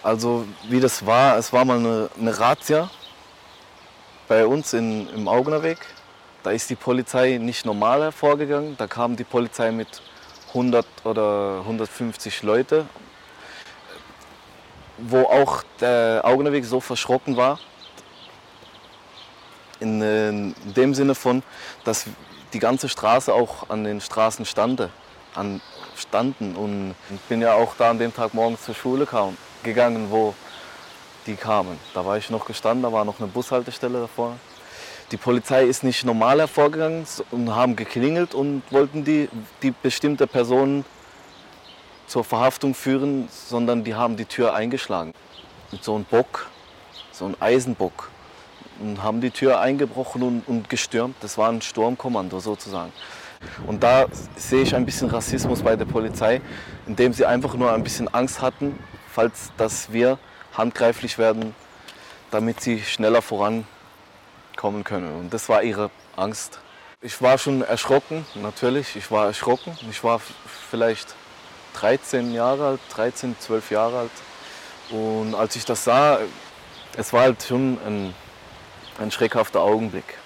Also wie das war, es war mal eine Razzia bei uns im Augenerweg. Da ist die Polizei nicht normal hervorgegangen. Da kam die Polizei mit 100 oder 150 Leute, wo auch der Augenerweg so verschrocken war. In dem Sinne von, dass die ganze Straße auch an den Straßen standen. Und ich bin ja auch da an dem Tag morgens zur Schule gegangen, wo die kamen. Da war ich noch gestanden, da war noch eine Bushaltestelle davor. Die Polizei ist nicht normal hervorgegangen und haben geklingelt und wollten die bestimmte Personen zur Verhaftung führen, sondern die haben die Tür eingeschlagen. Mit so einem Bock, so einem Eisenbock. Und haben die Tür eingebrochen und gestürmt. Das war ein Sturmkommando sozusagen. Und da sehe ich ein bisschen Rassismus bei der Polizei, indem sie einfach nur ein bisschen Angst hatten, falls dass wir handgreiflich werden, damit sie schneller vorankommen können. Und das war ihre Angst. Ich war schon erschrocken, natürlich. Ich war erschrocken. Ich war vielleicht 12 Jahre alt. Und als ich das sah, es war halt schon ein schreckhafter Augenblick.